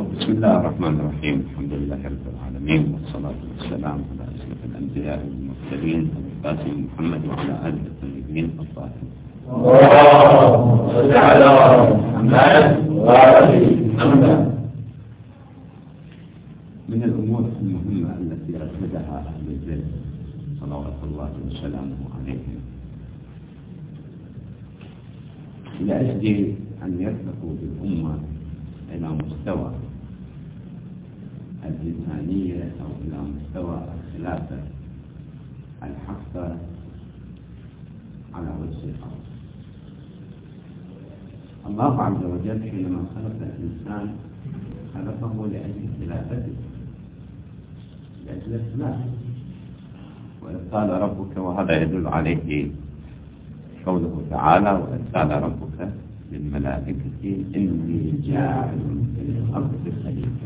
بسم الله الرحمن الرحيم. الحمد لله رب العالمين، والصلاة والسلام على أشرف الأنبياء والمرسلين القاسم محمد وعلى آله الطيبين الطاهرين. اللهم صل على محمد وآله محمد. من الأمور المهمة التي رشدها أهل البيت صلوات الله وسلامه عليهم لأجل أن يرتقوا بالأمة إلى مستوى الإنسانية أو إلى مستوى الخلافة الحقة على وجه الأرض. الله عز وجل حينما خلق الإنسان خلقه لأجل خلافته، لأجل الخلافة. وإذ قال ربك، وهذا يدل عليه قوله تعالى: وإذ قال ربك للملائكة إني جاعل في الأرض خليفة.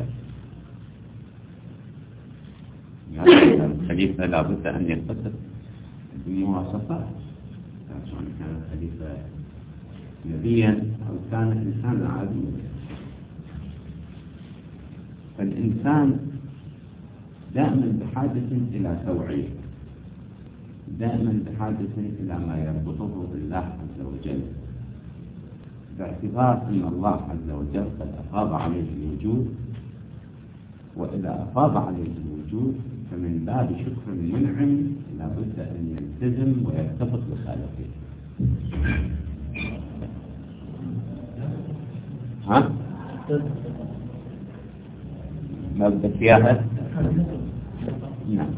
يعني الخليفة لابد أن يتصف بمواصفات، سواء كان الخليفة نبيا أو كان إنسانا عاديا. فالإنسان دائما بحاجة إلى توعية، دائما بحاجة إلى ما يربطه بالله عز وجل، باعتبار أن الله عز وجل قد أفاض عليه الوجود، وإذا أفاض عليه الوجود فمن باب شكر المنعم لابد أن يلتزم ويرتبط بخالقه. ها؟ ما بدك إياها؟ نعم.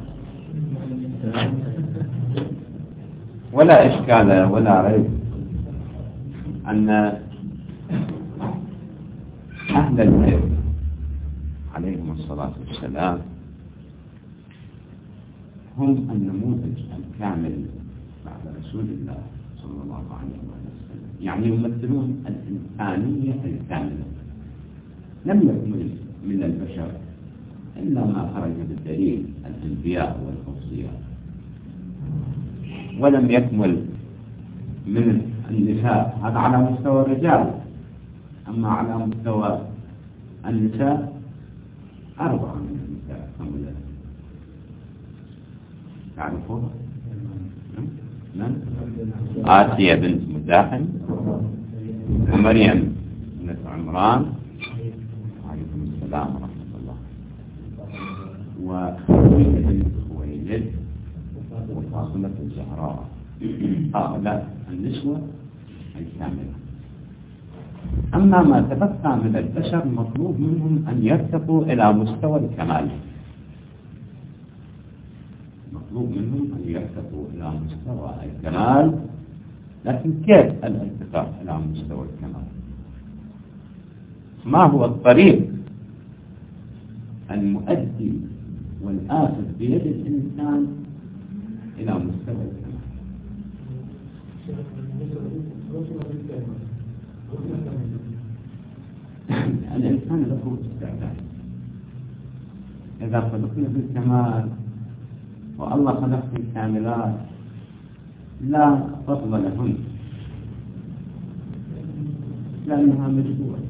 ولا إشكال ولا ريب أن أهل البيت عليهم الصلاة والسلام هم النموذج الكامل بعد رسول الله صلى الله عليه وسلم، يعني يمثلون الإنسانية الكاملة. لم يكمل من البشر إلا ما خرج بالدليل الأنبياء والأوصياء، ولم يكمل من النساء، هذا على مستوى الرجال. أما على مستوى النساء 4 من النساء كملت. تعرفون؟ من؟ آسيا بنت مزاحم، ومريم بنت عمران عليكم السلام ورحمة الله، وخديجة بنت خويلد، وفاطمة الزهراء. هؤلاء النسوة الكاملة. أما ما تبقى من البشر مطلوب منهم أن يرتقوا إلى مستوى الكمال، مطلوب منهم أن يرتقوا إلى مستوى الكمال. لكن كيف الارتقاء إلى مستوى الكمال؟ ما هو الطريق المؤدي والآخذ بيد الإنسان إلى مستوى الكمال؟ الإنسان له استعداد. إذا خلقنا بالكمال والله خلق الكاملات لا فضل لهن، لأنها مجبورة.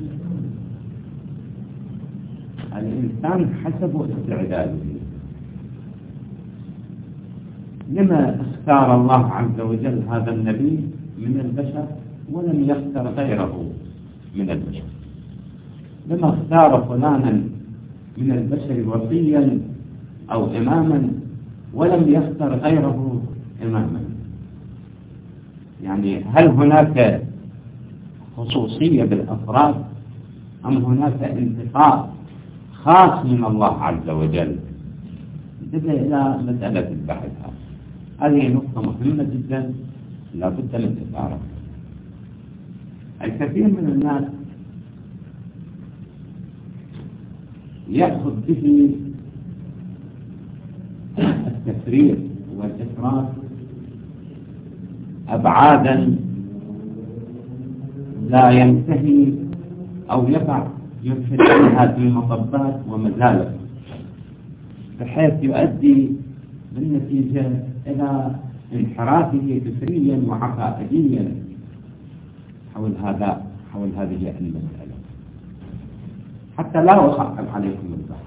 الإنسان حسب استعداده. لما اختار الله عز وجل هذا النبي من البشر ولم يختار غيره من البشر؟ لما اختار فلانا من البشر وصيا أو إماما ولم يختار غيره إماما؟ يعني هل هناك خصوصية بالأفراد أم هناك انتقاء خاص من الله عز وجل؟ انتبه إلى مسألة البحث. هذه نقطة مهمة جدا لا بد من إثارتها. الكثير من الناس يأخذ به التفريط والإفراط أبعادا لا ينتهي أو يقع يرشد عنها في مطبات ومزالق، بحيث يؤدي بالنتيجة إلى انحرافه فكريا وعقائديا حول هذه المسألة. حتى لا أصعب عليكم البحر.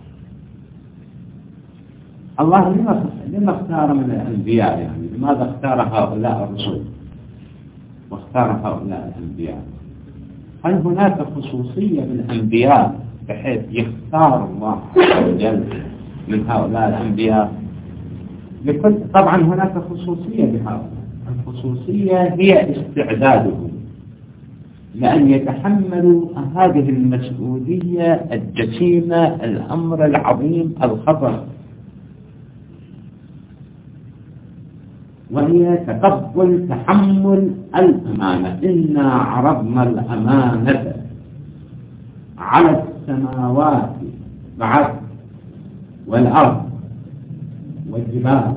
الله لما اختار من الأنبياء؟ يعني لماذا اختار هؤلاء الرسل واختار هؤلاء الأنبياء؟ هل هناك خصوصية بالأنبياء بحيث يختار الله عز وجل من هؤلاء الأنبياء؟ طبعا هناك خصوصية بهؤلاء. الخصوصية هي استعدادهم لأن يتحملوا هذه المسؤولية الجسيمة، الأمر العظيم الخطر، وهي تحمل الأمانة. إنا عرضنا الأمانة على السماوات والأرض والجبال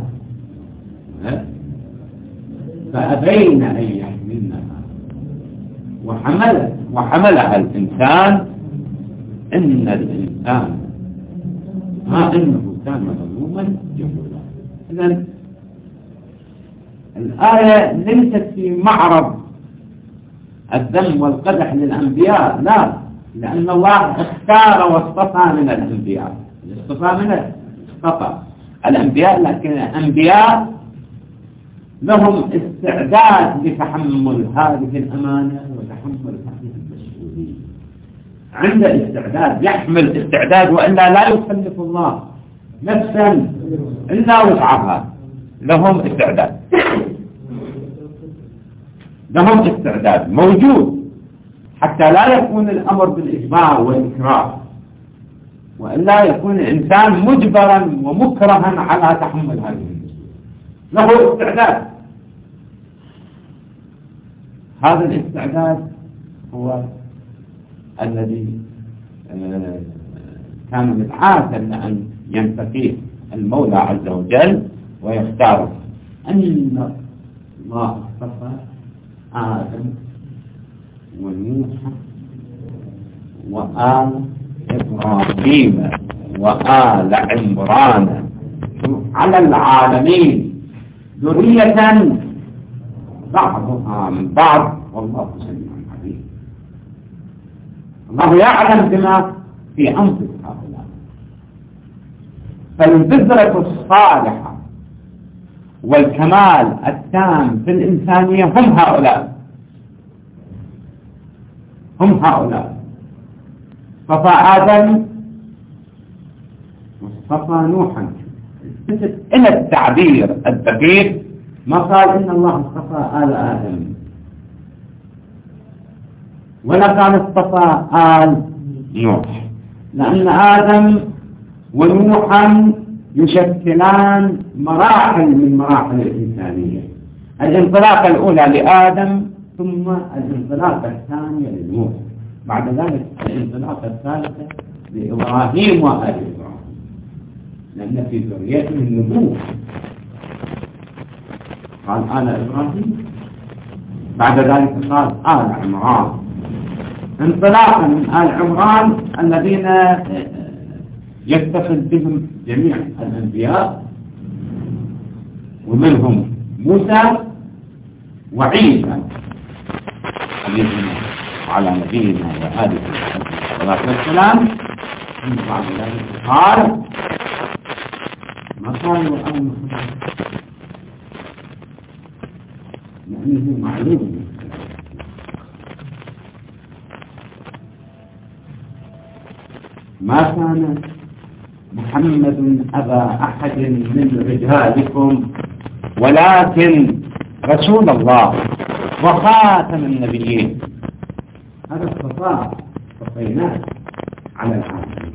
فأبين أن يحملنها وحملها الإنسان إن الإنسان ما إنه كان ظلوما جهولا. إذن الآية ليست في معرض الذم والقدح للأنبياء، لا، لأن الله اختار واصطفى من الأنبياء، اصطفى الأنبياء، لكن الأنبياء لهم استعداد لتحمل هذه الأمانة وتحمل هذه المسؤولية. عند استعداد، يحمل استعداد، وإلا لا يكلف الله نفسا إلا وسعها. لهم استعداد موجود حتى لا يكون الأمر بالإجبار والإكراه، وإلا يكون الإنسان مجبرا ومكرها على تحمل هذه المسؤولية. له استعداد. هذا الاستعداد هو الذي كان مدعاة لأن ينتقيه المولى عز وجل ويختاره. أن الله اصطفى آدم ونوح وآل إبراهيم وآل عمران على العالمين ذرية بعضها من بعض، والله سميع عليم. الله يعلم بما في أنفس هؤلاء. فالبذرة الصالحة والكمال التام في الإنسانية هم هؤلاء. اصطفى آدم واصطفى نوحا. إلى التعبير الدقيق ما قال إن الله اصطفى آل آدم، ولا قال اصطفى آل نوح، لأن آدم ونوحا يشكلان مراحل من مراحل الإنسانية. الانطلاقة الأولى لآدم، ثم الانطلاقة الثانية لنوح، بعد ذلك الانطلاقة الثالثة لإبراهيم وآل إبراهيم، لأن في ذريته النبوة. قال آل إبراهيم، بعد ذلك قال آل عمران، انطلاقا من آل عمران الذين يتصل بهم جميع الأنبياء، ومنهم موسى وعيسى عليهم على نبينا وآله الصلاة والسلام. ثم بعد ذلك قال ما قالوا أن محمد، لأنه معلوم ما كان محمد أبا أحد من رجالكم ولكن رسول الله وخاتم النبيين. هذا الصفاء صفيناه على العالمين.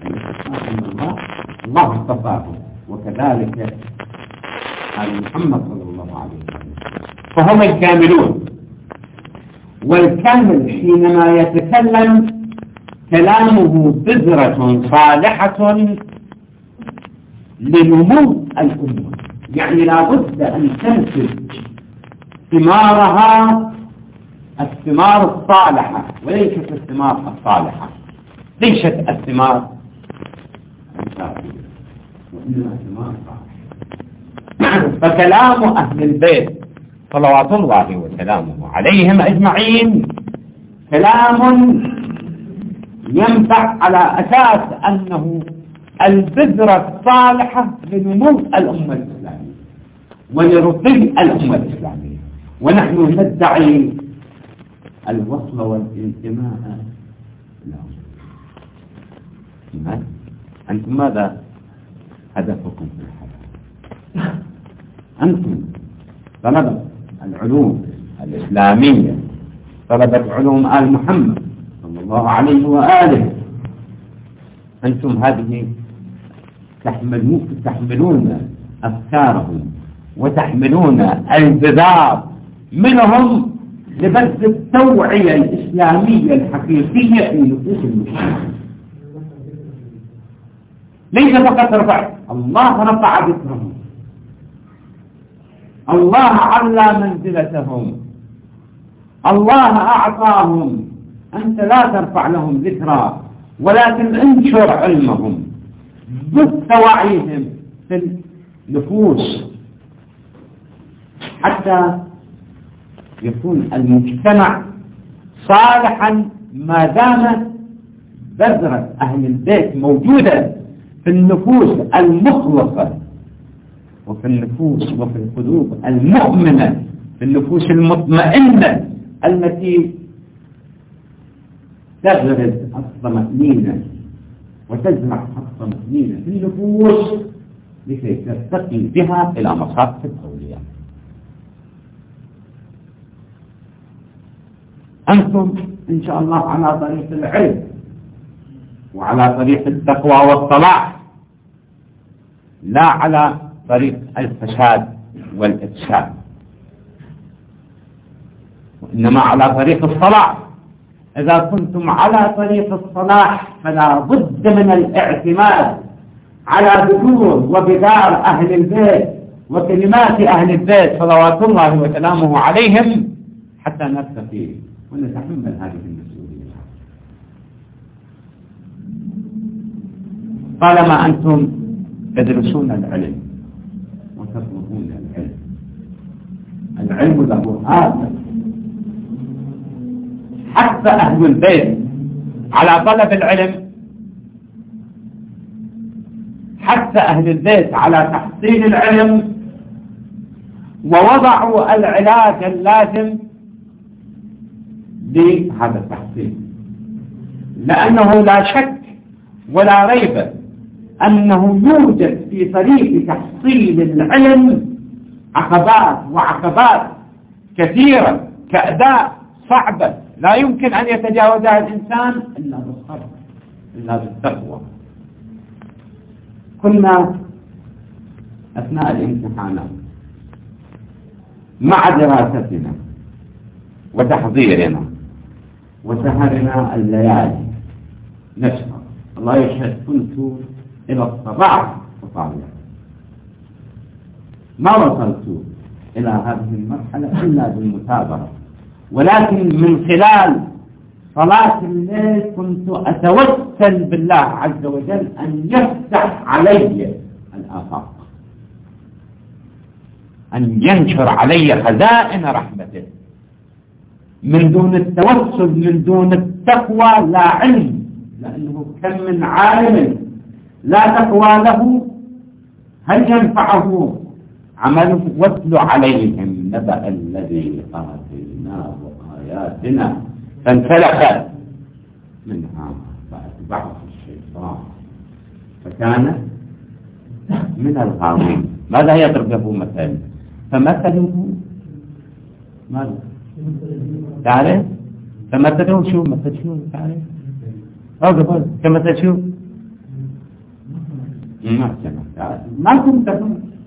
الله اصطفاه، وكذلك آل محمد صلى الله عليه وسلم، فهم الكاملون. والكامل حينما يتكلم كلامه بذرة صالحة لنمو الأمة، يعني لا بد أن تنتج ثمارها الثمار الصالحة وليست الثمار الصالحة، ليست الثمار الكافية وإنما الثمار الصالحة. فكلام أهل البيت صلوات الله وسلامه عليهم أجمعين كلام ينبع على أساس أنه البذرة الصالحة لنمو الأمة الإسلامية ولرقي الأمة الإسلامية، ونحن ندعي الوصل والانتماء لهم. أنتم ماذا هدفكم في الحياة؟ أنتم طلبة العلوم الإسلامية، طلبة علوم آل محمد صلى الله عليه وآله، أنتم هذه تحملون أفكارهم وتحملون البذار منهم لبث التوعية الإسلامية الحقيقية في نفوس المسلمين. ليس فقط رفع، الله رفع ذكرهم، الله على منزلتهم، الله أعطاهم. أنت لا ترفع لهم ذكرى، ولكن انشر علمهم، بث وعيهم في النفوس حتى يكون المجتمع صالحا ما دام بذرة أهل البيت موجودة في النفوس المخلصة وفي النفوس وفي القلوب المؤمنة، في النفوس المطمئنة التي تغرز الطمأنينة وتزرع الطمأنينة في النفوس لكي ترتقي بها إلى مصاف الأولياء. أنتم إن شاء الله على طريق العلم وعلى طريق التقوى والصلاح، لا على طريق الفساد والإفساد، وإنما على طريق الصلاح. إذا كنتم على طريق الصلاح فلا بد من الاعتماد على بذور وبذار أهل البيت وكلمات أهل البيت صلوات الله وسلامه عليهم حتى نرتقي ونتحمل هذه المسؤولية. طالما أنتم تدرسون العلم وتطلبون العلم، العلم له هذا حتى أهل البيت على طلب العلم، حتى أهل البيت على تحصيل العلم، ووضعوا العلاج اللازم لهذا التحصيل، لأنه لا شك ولا ريب أنه يوجد في طريق تحصيل العلم عقبات كثيرة كأداء صعبة لا يمكن أن يتجاوزها الإنسان إلا بالصبر إلا بالتقوى. كنا أثناء الامتحانات مع دراستنا وتحضيرنا وسهرنا الليالي نشرب، الله يشهد كنت إلى الصباح وطالع، ما وصلت إلى هذه المرحلة إلا بالمثابرة، ولكن من خلال صلاة الليل كنت أتوسل بالله عز وجل أن يفتح علي الآفاق، أن ينشر علي خزائن رحمته. من دون التوسل، من دون التقوى لا علم، لأنه كم من عالم لا تقوى له هل ينفعه عمله؟ واتل عليهم نبأ الذي آتيناه آياتنا فانسلخ منها فأتبعه الشيطان فكان من الغاوين. ماذا يضرب له مثل؟ فمثله ماذا؟ تعرف؟ فمثله شو؟ مثل شو تعرف؟ أو كمثل شو؟ ما كنت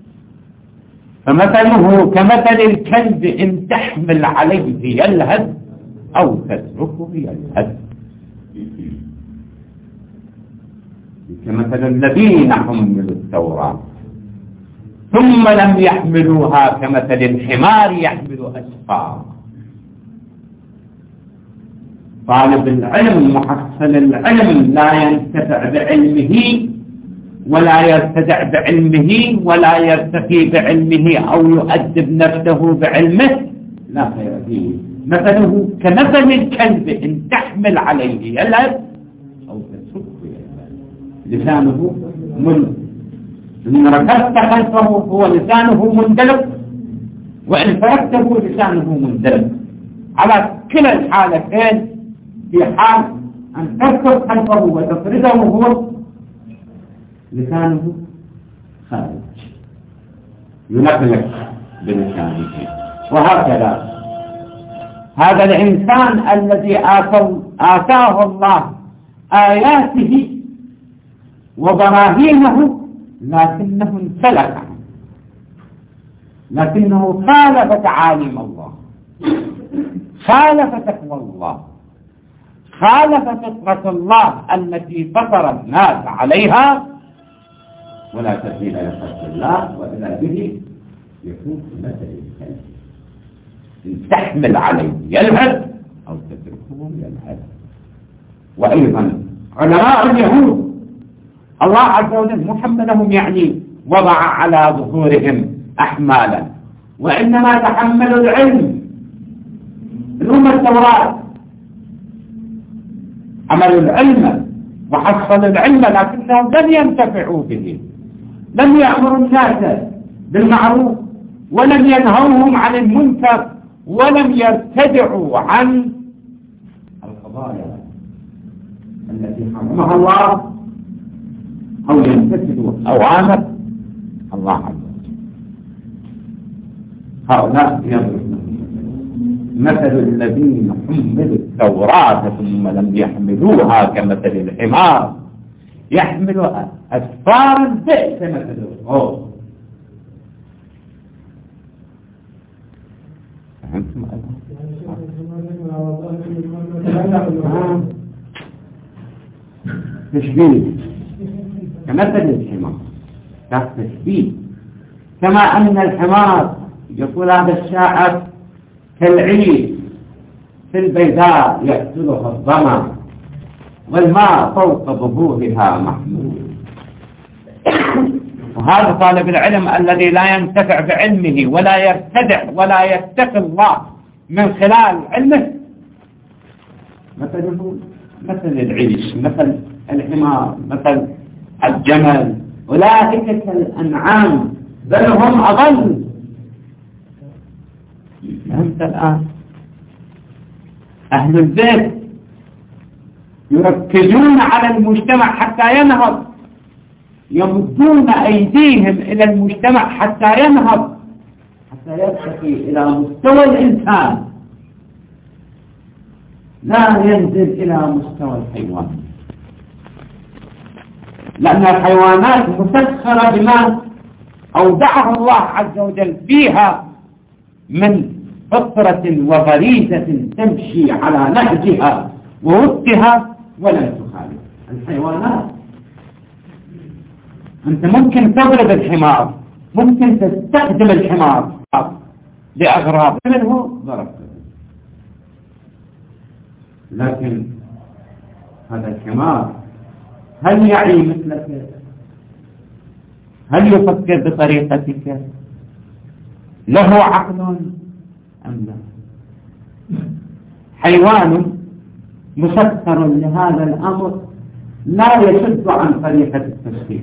فمثله كمثل الكلب إن تحمل عليه يلهث أو تتركه يلهث، كمثل الذين حملوا التوراة ثم لم يحملوها كمثل الحمار يحمل أسفارا. طالب العلم محصل العلم لا ينتفع بعلمه ولا يرتدع بعلمه ولا يرتقي بعلمه أو يؤدب نفسه بعلمه، لا خير فيه. مثله كمثل الكلب إن تحمل عليه يلهث أو تتركه لسانه إن ركضت خلفه هو لسانه مندلق، وإن تركته لسانه مندلق. على كلا الحالتين في حال أن تركض خلفه وتفرده هو لسانه خارج ينقلق بلسانه. وهكذا هذا الإنسان الذي آتاه الله آياته وبراهينه لكنه انسلخ، لكنه خالف تعاليم الله، خالف تقوى الله، خالف فطرة الله التي فطر الناس عليها، ولا تبديل لخلق الله وإذا به يكون مثل الكلب إن تحمل عليه يلهث أو تتركه يلهث. وأيضا علماء اليهود الله عز وجل محملهم يعني وضع على ظهورهم أحمالا، وإنما تحملوا العلم الأمة التوراة، عملوا العلم وحصلوا العلم لكنهم لم ينتفعوا به، لم يأمروا الناس بالمعروف ولم ينهوهم عن المنكر ولم يرتدعوا عن القضايا التي حرمها الله أو يمتثلوا أوامر الله عز وجل. هؤلاء يضربون مثل الذين حملوا التوراة ثم لم يحملوها كمثل الحمار يحمل أسفارا بئس مثل الغور. فهمتم؟ تشبيه كمثل الحمار، تشبيه كما أن الحمار يقول هذا الشاعر كالعيد في البيداء يأكلها الظما والماء فوق ظهورها محمول. وهذا طالب العلم الذي لا ينتفع بعلمه ولا يرتدع ولا يتقي الله من خلال علمه مثله مثل العيش، مثل الحمار، مثل الجمل، أولئك كالأنعام بل هم أضل. فهمت الآن؟ أهل البيت يركزون على المجتمع حتى ينهض، يمدون أيديهم إلى المجتمع حتى ينهض، حتى يرتقي إلى مستوى الإنسان، لا ينزل إلى مستوى الحيوان، لأن الحيوانات مسخرة بما أودعه الله عز وجل فيها من فطرة وغريزة تمشي على نهجها ووفقها ولا تخالف. الحيوانات أنت ممكن تضرب الحمار، ممكن تستخدم الحمار لأغراض منه ضربته، لكن هذا الحمار هل يعي مثلك؟ هل يفكر بطريقتك؟ له عقل أم لا؟ حيوان مسخر لهذا الأمر لا يشد عن طريقة التسخير.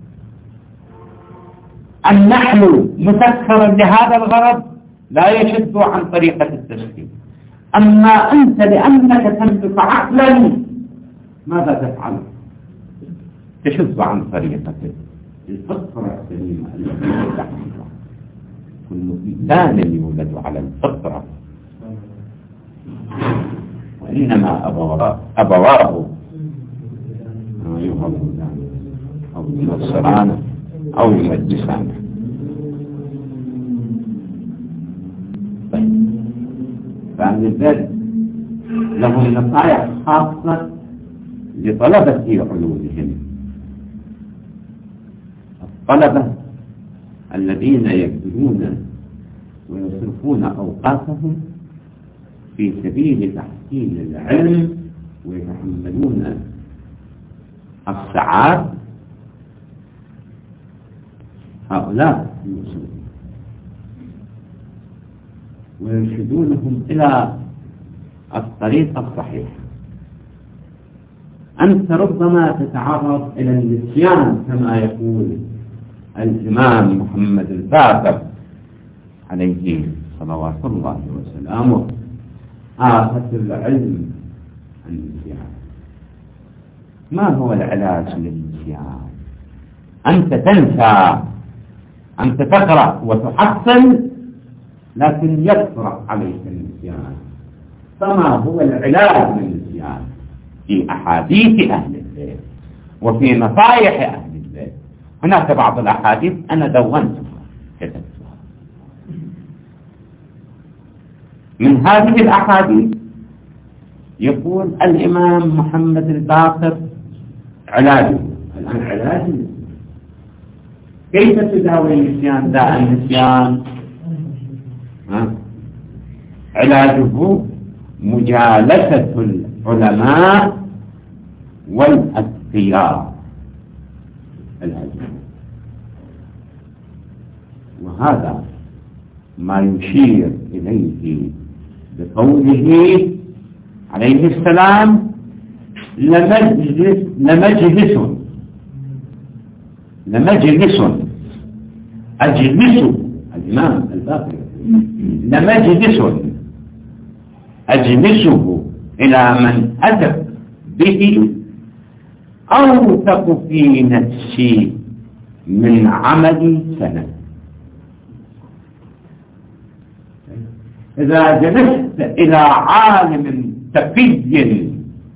النحل مسخر لهذا الغرض لا يشد عن طريقة التسخير. أما أنت لأنك تملك عقلا ماذا تفعل؟ تشد عن طريقة الفطرة السليمة التي يودعها الله. كل إنسان يولد على الفطرة، وإنما أبواه يهودان أو ينصران أو يمجسان. فأهل البيت لهم نصائح خاصة لطلبة علومهم، الطلبة الذين يبذلون ويصرفون أوقاتهم في سبيل تحصيل العلم ويتحملون الساعات، هؤلاء يوصلون ويرشدونهم إلى الطريق الصحيح. أنت ربما تتعرض إلى النسيان كما يقول الإمام محمد الباقر عليه صلوات الله وسلامه: آفة العلم النسيان. ما هو العلاج للنسيان؟ أنت تنسى، أنت تقرأ وتحصل لكن يطرأ عليك النسيان. فما هو العلاج للنسيان؟ في أحاديث أهل البيت وفي نصائح أهل البيت. هناك بعض الأحاديث أنا دونتها كتبتها. من هذه الأحاديث يقول الإمام محمد الباقر: علاجه الآن علاج كيف تداوي النسيان؟ داء النسيان علاجه مجالسة العلماء والأذكياء العلم. وهذا ما يشير إليه بقوله عليه السلام: لمجلس أجلس الإمام الباقر لمجلس أجلسه إلى من أثق به أوثق في نفسي من عمل سنة. إذا جلست إلى عالم تقي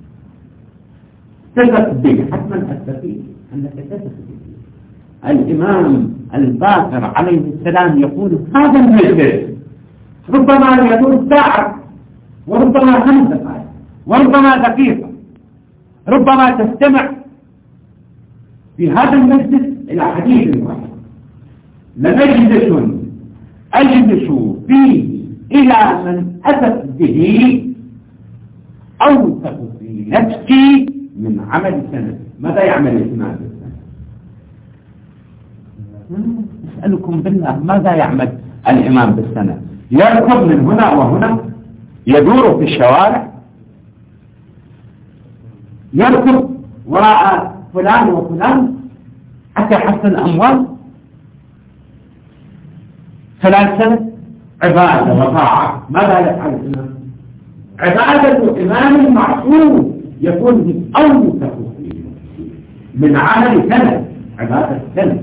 تثق به، حتما التقي أنك تثق به. الإمام الباقر عليه السلام يقول: هذا المجلس ربما يدور ساعة، وربما 5 دقائق، وربما دقيقة، ربما تستمع في هذا المجلس إلى حديث واحد. لمجلس أجلس فيه إلى من أثق به أوثق في نفسي من عمل سنة. ماذا يعمل الإمام بالسنة؟ أسألكم بالله، ماذا يعمل الإمام بالسنة؟ يركض من هنا وهنا، يدور في الشوارع، يركض وراء فلان وفلان حتى يحصل أموال. 3 سنة عبادة وطاعة. ماذا يفعل الإمام؟ عبادة الإمام المعصوم يكون أوثق من عمل سنة، عبادة سنة.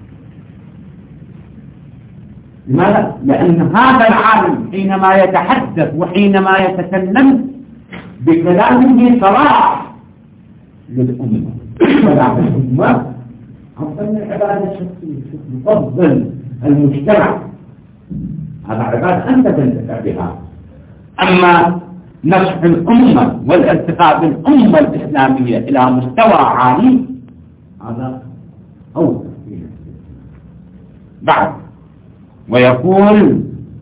لماذا؟ لأن هذا العالم حينما يتحدث وحينما يتكلم بكلامه صلاح للأمة، صلاح الأمة أفضل من العبادة الشخصية. يفضل المجتمع، هذا عبادة أنت تنتفع بها. أما نصح الأمة والارتقاء بالأمة الإسلامية إلى مستوى عالي، هذا أوثق في نفسه. بعد ويقول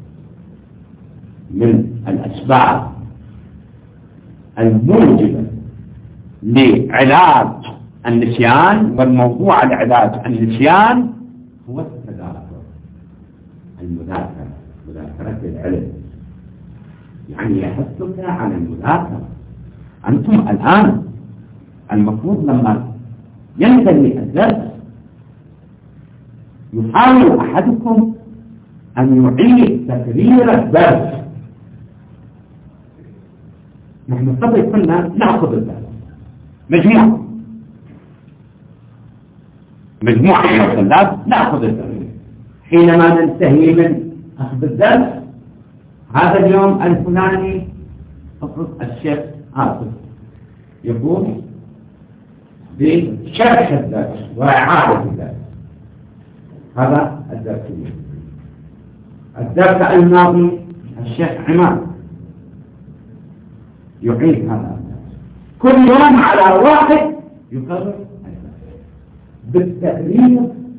من الأسباب الموجبة لعلاج النسيان، والموضوع لعلاج النسيان هو التذاكر، مذاكرة العلم. يعني يحثك على المذاكرة. أنتم الآن المفروض لما ينتهي الدرس يحاول أحدكم أن يعيد تكرير الدرس. نحن قبل كنا نأخذ الدرس مجموعة من الطلاب نأخذ الدرس. حينما ننتهي من أخذ الدرس، هذا اليوم الفلاني الشيخ آصف يقوم بشرح الدرس وإعادة الدرس. هذا الدرس اليوم. الدرس الماضي الشيخ عماد يعيد هذا الدرس. كل يوم على واحد يقرر بالتقرير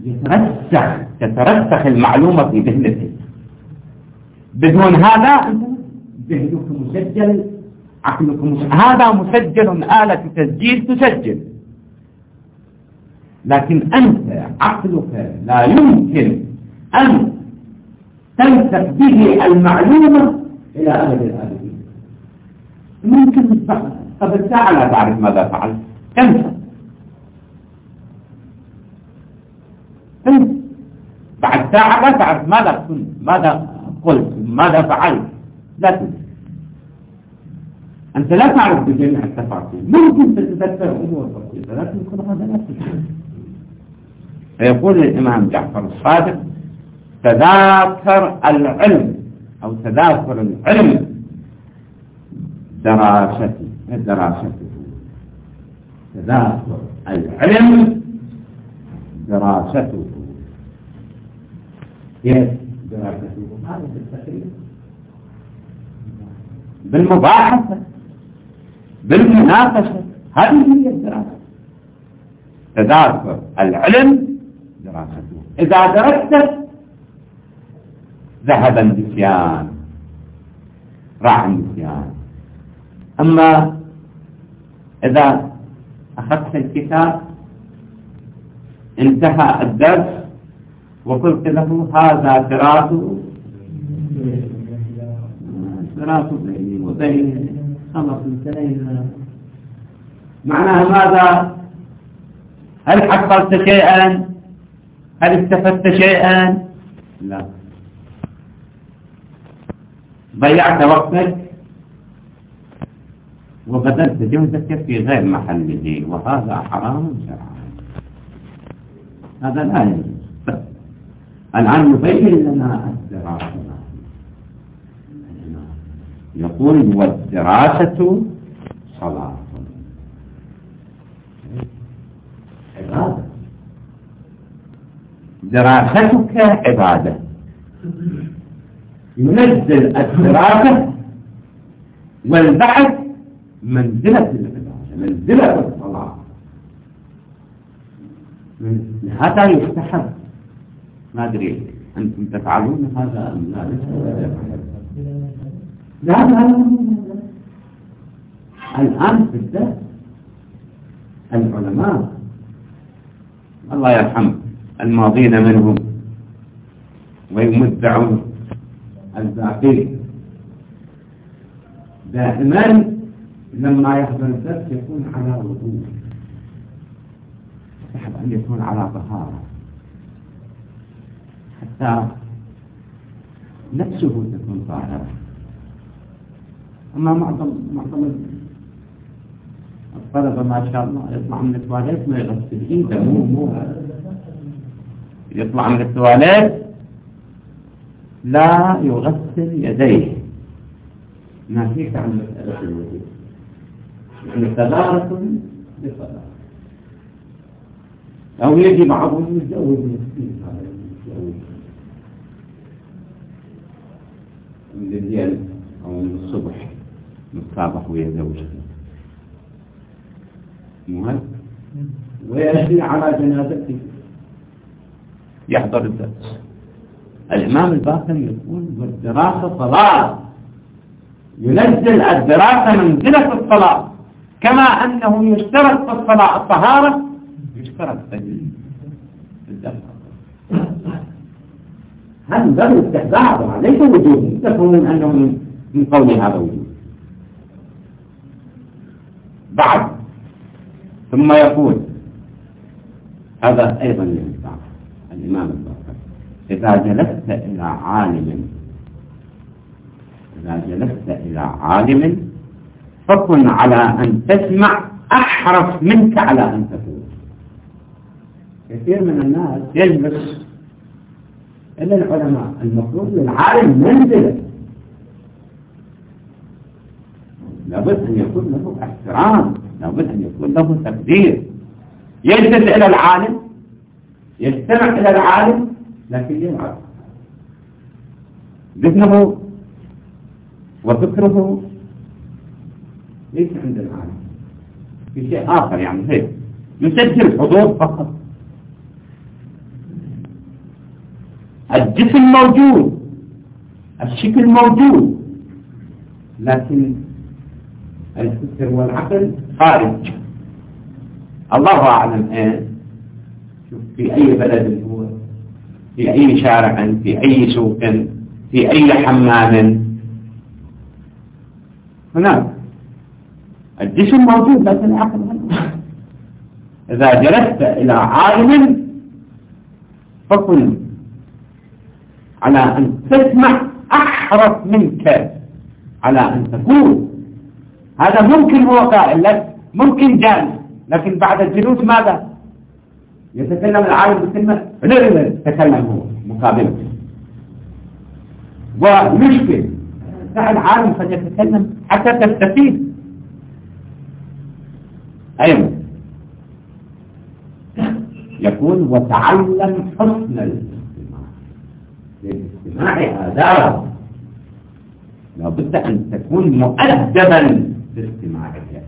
تترسخ المعلومة في ذهنك. بدون هذا ذهنك مسجل، عقلك مسجل. هذا مسجل، آلة تسجيل تسجل، لكن أنت عقلك لا يمكن أن تنسخ به المعلومة إلى أبد الآبدين. ممكن قبل ساعة لا تعرف ماذا فعلت، تنسى بعد ساعة لا تعرف ماذا كنت، ماذا قلت، ماذا فعلت، لا تنسى. أنت لا تعرف بجميع التفاصيل، ممكن تتذكر أمور بسيطة لكن كل هذا لا تذكر. فيقول الإمام جعفر الصادق: تذاكر العلم أو تذاكر العلم دراسته. تذاكر العلم دراسته. كيف دراسته؟ هذا بالتقريب، بالمباحثة، بالمناقشة، هذه هي الدراسة. تذاكر العلم دراسته. إذا درست ذهب النسيان، راح النسيان. أما إذا أخذت الكتاب انتهى الدرس وقلت له هذا فراق بيني وبين خلص انتهينا. معناها ماذا؟ هل حصلت شيئا؟ هل استفدت شيئا؟ لا، ضيعت وقتك وبذلت جهدك في غير محله، وهذا حرام شرعا. هذا لا يجوز. الآن يبين لنا الدراسة. يقول: والدراسة صلاة، عبادة. دراستك عبادة. ينزل الدراسة والبحث منزلة العبادة، منزلة الصلاة. هذا يستحب. ما أدري أنتم تفعلون هذا أم لا؟ لا. الآن في الدرس العلماء الله يرحم الماضين منهم ويمتعون الباقين، دائما لما يحضر الدرس يكون على وضوء، يحب أن يكون على طهارة حتى نفسه تكون طاهرة. أما معظم الطلبة ما شاء الله يطلع من التواليت ما يغسل إيده، مو يطلع من التواليت لا يغسل يديه. ناهيك عن مسألة الوضوء، يعني تدارك بصلاة. أو يجي بعضهم يتزوج مسكين، هذا يتزوج من الليل أو من الصبح متصابح ويا زوجته، مهم، ويأتي على جنازته يحضر الدرس. الإمام الباقر يقول: والدراسة صلاة. ينزل الدراسة منزلة الصلاة، كما أنه يشترط في الصلاة الطهارة، يشترط في الدرس. هذا له استحباب ليس وجود، تفهمون أنه من قول هذا وجود. بعد ثم يقول هذا أيضا ينفع الإمام الباقر: إذا جلست إلى عالم فكن على أن تسمع أحرص منك على أن تقول. كثير من الناس يجلس إلى العلماء، المفروض للعالم منزله، لابد أن يكون له احترام، لابد أن يكون له تقدير. يجلس إلى العالم، يستمع إلى العالم، لكن يلعب ذهنه وفكره ليس عند العالم، في شيء آخر، يعني هيك يسجل حضور فقط. الجسم موجود، الشكل موجود، لكن الفكر والعقل خارج. الله أعلم أين، شوف في أي بلد هو، في أي شارع، في أي سوق، في أي حمام، هناك الجسم موجود لكن العقل غير. إذا جلست إلى عالم فكن على أن تسمع أحرص منك على أن تقول. هذا ممكن هو قائل لك، ممكن جالس، لكن بعد الجلوس ماذا؟ يتكلم العالم بكلمة يتكلم هو مقابله ويشكل. العالم قد يتكلم حتى تستفيد. أيضا يقول وتعلم حسن الاستماع. للاستماع آداب، لابد أن تكون مؤدبا باستماعك،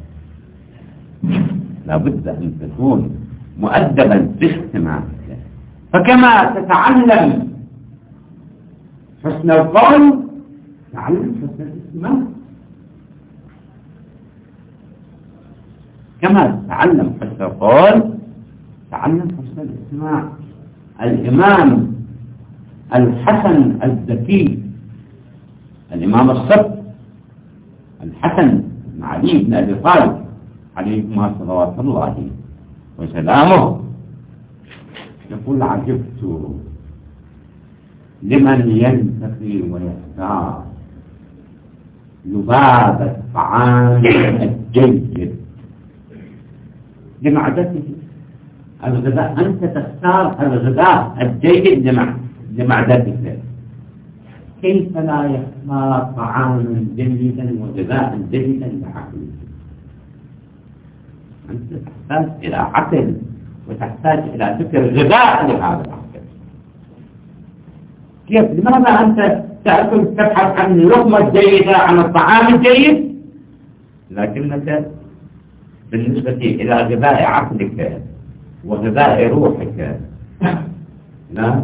لابد أن تكون مؤدبا باستماعك. فكما تتعلم حسن القول تعلم حسن الاستماع، كما تتعلم حسن القول تعلم حسن الاستماع. الإمام الحسن الزكي، الإمام الصدق الحسن بن علي بن أبي طالب عليهما صلوات الله وسلامه يقول عجبت لمن ينتقي ويختار لباب الطعام الجيد لمعدته. الغذاء أنت تختار الغذاء الجيد لمعدتك، كيف لا يختار طعاما جيدا وغذاء جيدا لعقلك؟ أنت تحتاج إلى عقل وتحتاج إلى فكر غذاء لهذا العقل. كيف؟ لماذا أنت تبحث عن اللقمة الجيدة، عن الطعام الجيد، لكنك بالنسبة إلى غذاء عقلك وغذاء روحك لا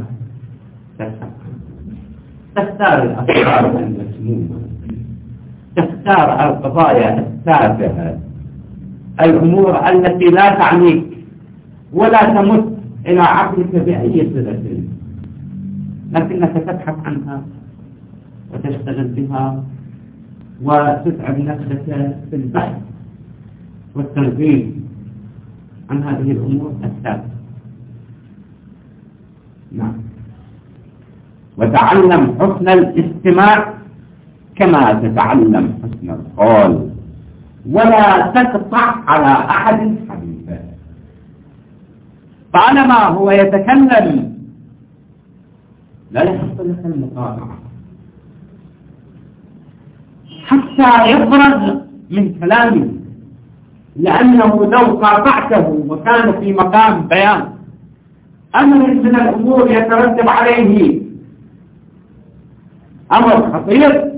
تختار الأفكار المسمومة، تختار القضايا التافهة، الأمور التي لا تعنيك ولا تمت إلى عقلك بأي صلة، لكنك تبحث عنها وتشتغل بها وتتعب نفسك في البحث والتنفيذ عن هذه الأمور التافهة. نعم. وتعلم حسن الاستماع كما تتعلم حسن القول، ولا تقطع على أحد حديثه. طالما هو يتكلم لا يحصل لك المقاطعة حتى يفرغ من كلامه، لأنه لو قاطعته وكان في مقام بيان أمر من الأمور يترتب عليه أمر خطير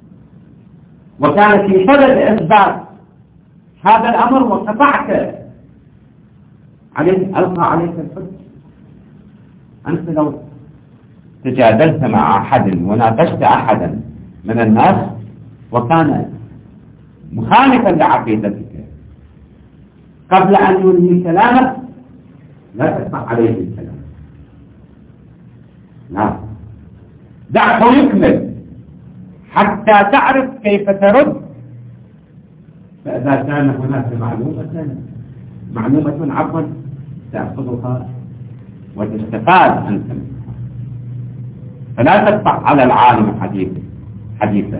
وكان في صدد إثبات هذا الأمر وقطعت عليه، ألقى عليك الحجة. أنت لو تجادلت مع أحد وناقشت أحدا من الناس وكان مخالفا لعقيدتك قبل أن ينهي كلامك لا تقطع عليه الكلام، لا، دعه يكمل حتى تعرف كيف ترد. فإذا كان هناك معلومة عفوا تأخذها وتستفاد أنت منها، فلا تقطع على العالم حديثه.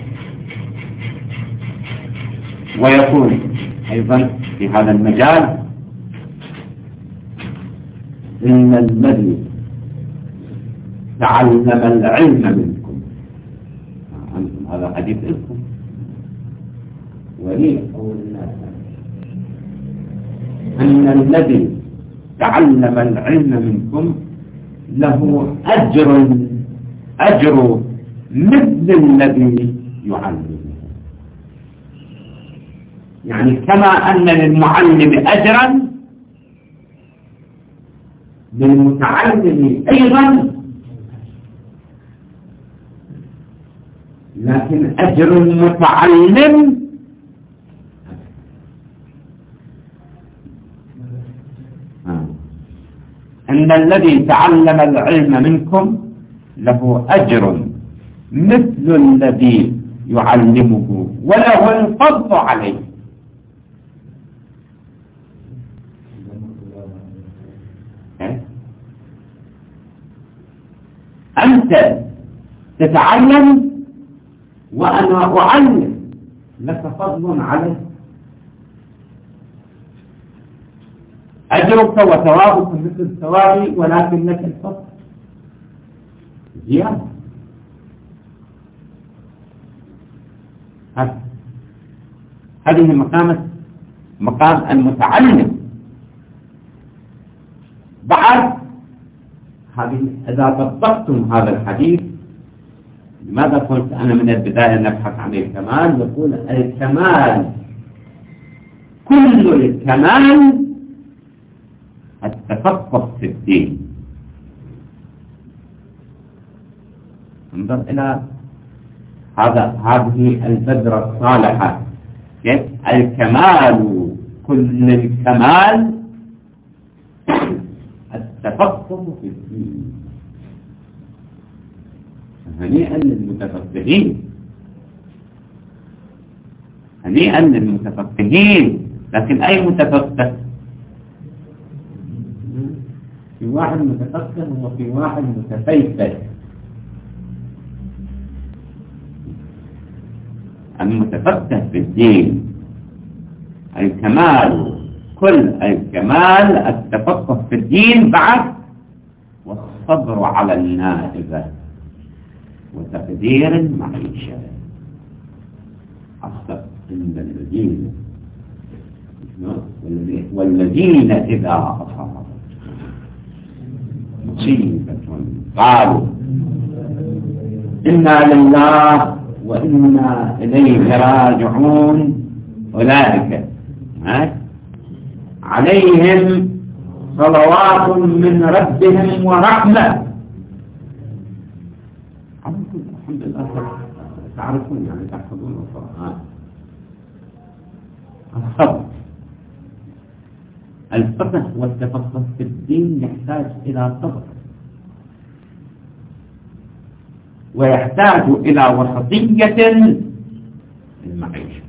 ويقول أيضا في هذا المجال إن الذي تعلم العلم منكم، أنتم هذا حديث لكم ولي قول الله أن الذي تعلم العلم منكم له أجر مثل الذي يعلمه. يعني كما أن للمعلم أجرا للمتعلم أيضا، لكن أجر المتعلم أن الذي تعلم العلم منكم له أجر مثل الذي يعلمه وله الفضل عليه. أنت تتعلم وأنا أعلم، لك فضل علي، أجرك وثوابك مثل ثوابي، ولكن لك الفضل زيادة. هذه مقام المتعلم. بعد هذه إذا طبقتم هذا الحديث، لماذا قلت أنا من البداية نبحث عن الكمال؟ يقول الكمال، كل الكمال التفقه في الدين. انظر إلى هذه البذرة الصالحة، الكمال، كل الكمال التفقه في الدين. هنيئا للمتفقهين، هنيئا للمتفقهين. لكن أي متفقه؟ في واحد متفقه وفي واحد متفيفه. المتفقه في الدين الكمال، كل الكمال التفقه في الدين. بعد والصبر على النائبة وتقدير المعيشة. أصدق عند الذين والذين إذا أصابت مصيبة قالوا إنا لله وإنا إليه راجعون أولئك عليهم صلوات من ربهم ورحمة. الحمد لله تعرفون، يعني تحفظون القرآن. الصبر، الفقه والتفقه في الدين يحتاج إلى صبر، ويحتاج إلى وسطية المعيشة.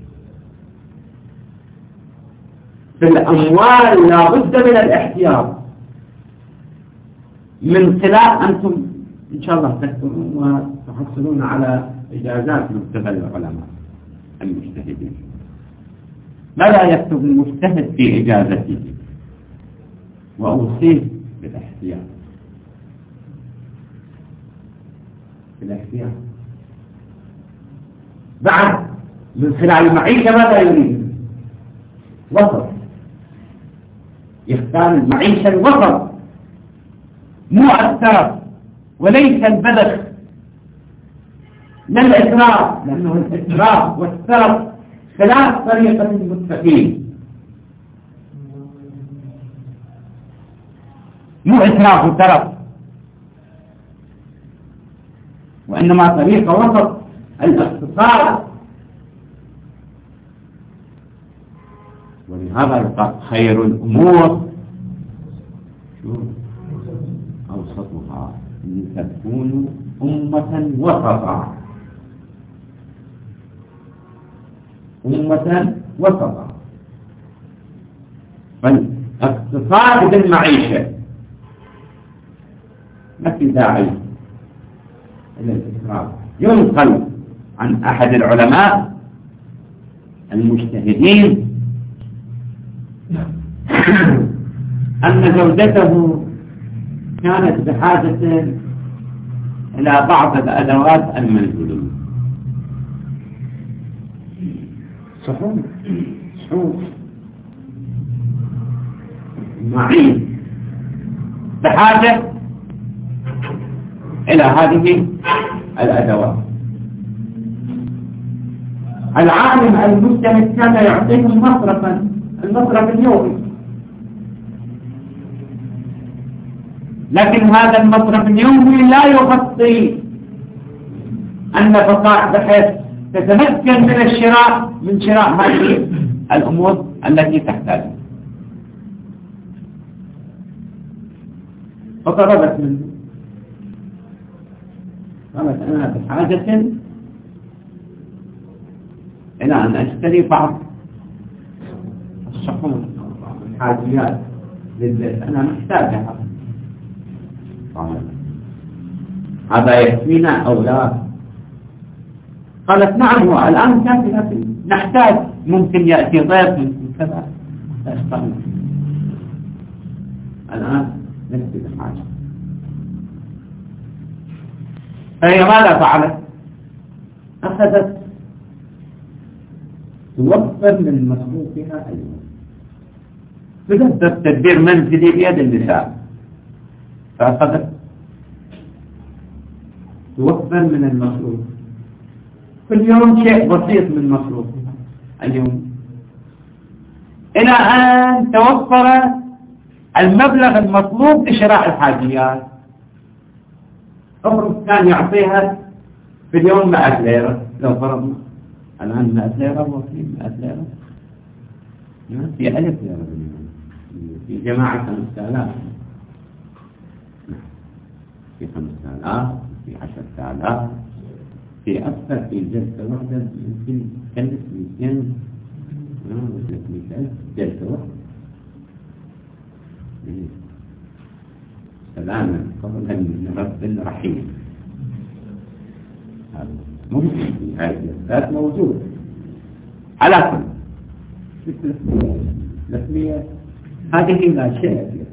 في الأموال لا بد من الاحتياط، من خلال أنتم إن شاء الله تكتبون وتحصلون على إجازات من قبل العلماء المجتهدين. ماذا يكتب المجتهد في إجازته؟ وأوصيه بالاحتياط، بالاحتياط. بعد من خلال المعيشة ماذا يريد؟ وسط، يختار المعيشة الوسط، مو الترف وليس البذخ، لا الإسراف، لأنه الإسراف والترف خلاف طريقة المتقين. مو إسراف وترف، وإنما طريقة وسط، الاقتصاد. ولهذا يقال خير الأمور أوسطها، أن تكونوا أمة وسطا، أمة وسطا. فالاقتصاد بالمعيشة ما في داعي إلى الإسراف. ينقل عن أحد العلماء المجتهدين أن زوجته كانت بحاجة إلى بعض الأدوات المنزلية، صحون معين، بحاجة إلى هذه الأدوات. العالم المجتهد كان يعطيهم مصرفا، المصرف اليومي، لكن هذا المصرف اليومي لا يغطي النفقات بحيث تتمكن من شراء هذه الأمور التي تحتاج. فطلبت منه، قالت أنا بحاجة إلى أن أشتري بعض الشحون هذا يكفينا أو لا؟ قالت نعم، هو الآن كافي، لكن نحتاج، ممكن يأتي ضيف، ممكن كذا، الآن نحتاج حاجة. فهي ماذا فعلت؟ أخذت توفر من مصروفها اليوم، بدأت تدبير منزلي بيد النساء، فأخذت توفر من المصروف كل يوم شيء بسيط من مصروفها اليوم، إلى أن توفر المبلغ المطلوب لشراء الحاجيات. أفرض كان يعطيها في اليوم 100 ليرة، لو فرضنا الآن 100 ليرة وفي 100 ليرة، في 1000 ليرة في جماعة 5000، في 5000، في 10,000، في أكثر، في جلسة واحدة يمكن تكلف 200 و 300,000 جلسة واحدة. سلامة قبل من رب رحيم، هذا ممكن في هذه الجلسات موجود. على كل 300 هذه لا شيء.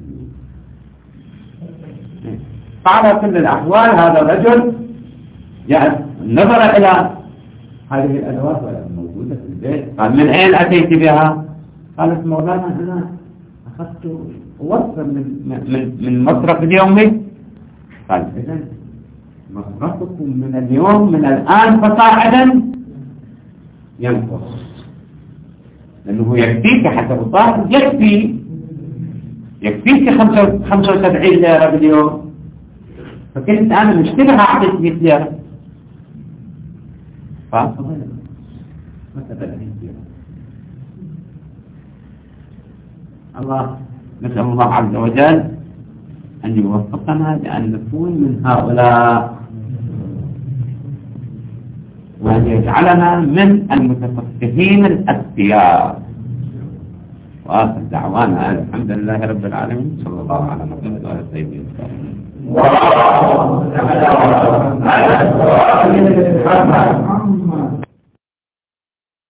فعلى كل الأحوال هذا الرجل نظر إلى هذه الأدوات الموجودة في البيت، قال من أين أتيت بها؟ قالت مولانا أنا أخذت وفر من مصرف اليومي. قال إذن مصرفكم من اليوم من الآن فصاعدا ينقص، لأنه يكفيك حسب الظاهر، يكفيك 75 ليرة باليوم، فكنت أنا مشتبه أعطيك 100 ليرة، فأصبح الله، نسأل الله عز وجل أن يوفقنا لأن نكون من هؤلاء، وأن يجعلنا من المتفقهين الأذكياء. وآخر دعوانا الحمد لله رب العالمين، صلى الله على محمد وعلى سيدنا محمد.